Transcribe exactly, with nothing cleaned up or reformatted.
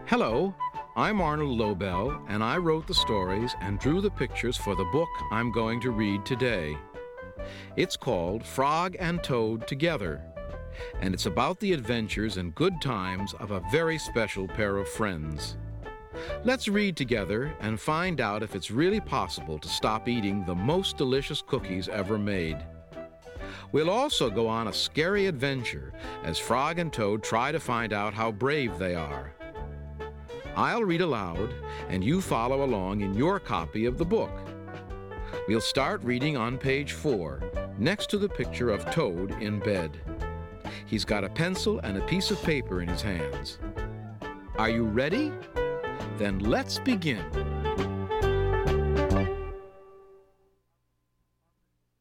Hello, I'm Arnold Lobel, and I wrote the stories and drew the pictures for the book I'm going to read today. It's called Frog and Toad Together, and it's about the adventures and good times of a very special pair of friends. Let's read together and find out if it's really possible to stop eating the most delicious cookies ever made. We'll also go on a scary adventure as Frog and Toad try to find out how brave they are. I'll read aloud, and you follow along in your copy of the book. We'll start reading on page four, next to the picture of Toad in bed. He's got a pencil and a piece of paper in his hands. Are you ready? Then let's begin.